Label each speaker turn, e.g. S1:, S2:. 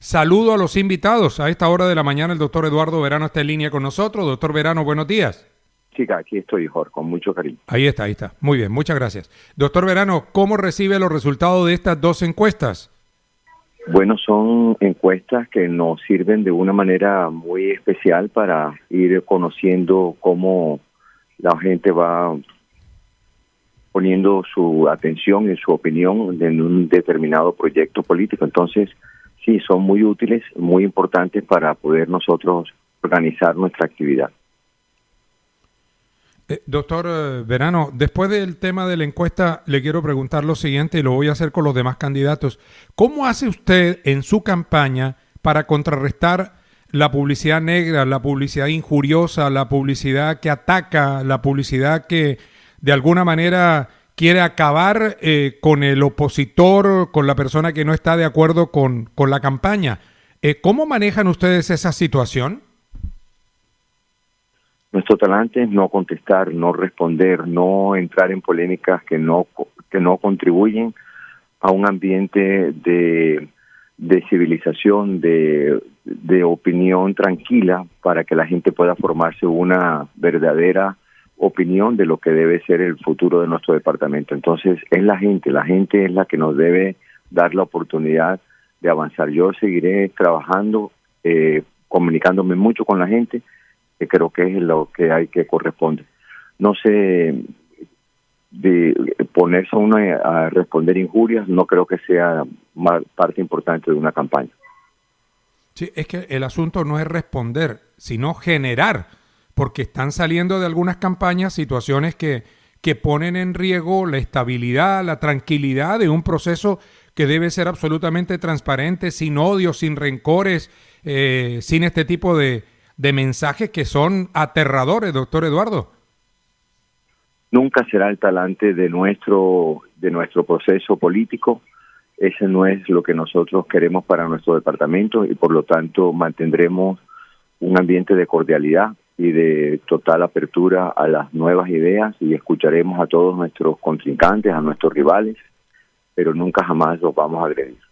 S1: Saludo a los invitados. A esta hora de la mañana el doctor Eduardo Verano está en línea con nosotros. Doctor Verano, buenos días.
S2: Sí, aquí estoy, Jorge, con mucho cariño.
S1: Ahí está, ahí está. Muy bien, muchas gracias. Doctor Verano, ¿cómo recibe los resultados de estas dos encuestas?
S2: Bueno, son encuestas que nos sirven de una manera muy especial para ir conociendo cómo la gente va poniendo su atención y su opinión en un determinado proyecto político. Entonces, sí, son muy útiles, muy importantes para poder nosotros organizar nuestra actividad.
S1: Doctor Verano, después del tema de la encuesta, le quiero preguntar lo siguiente y lo voy a hacer con los demás candidatos. ¿Cómo hace usted en su campaña para contrarrestar la publicidad negra, la publicidad injuriosa, la publicidad que ataca, la publicidad que de alguna manera quiere acabar con el opositor, con la persona que no está de acuerdo con la campaña? ¿Cómo manejan ustedes esa situación?
S2: Nuestro talante es no contestar, no responder, no entrar en polémicas que no contribuyen a un ambiente de civilización, de opinión tranquila, para que la gente pueda formarse una verdadera opinión de lo que debe ser el futuro de nuestro departamento. Entonces, es la gente es la que nos debe dar la oportunidad de avanzar. Yo seguiré trabajando, comunicándome mucho con la gente, que creo que es lo que hay que corresponde. No sé, de ponerse uno a responder injurias, no creo que sea parte importante de una campaña.
S1: Sí, es que el asunto no es responder, sino generar, porque están saliendo de algunas campañas situaciones que ponen en riesgo la estabilidad, la tranquilidad de un proceso que debe ser absolutamente transparente, sin odio, sin rencores, sin este tipo de mensajes que son aterradores, doctor Eduardo.
S2: Nunca será el talante de nuestro proceso político. Ese no es lo que nosotros queremos para nuestro departamento y por lo tanto mantendremos un ambiente de cordialidad y de total apertura a las nuevas ideas y escucharemos a todos nuestros contrincantes, a nuestros rivales, pero nunca jamás los vamos a agredir.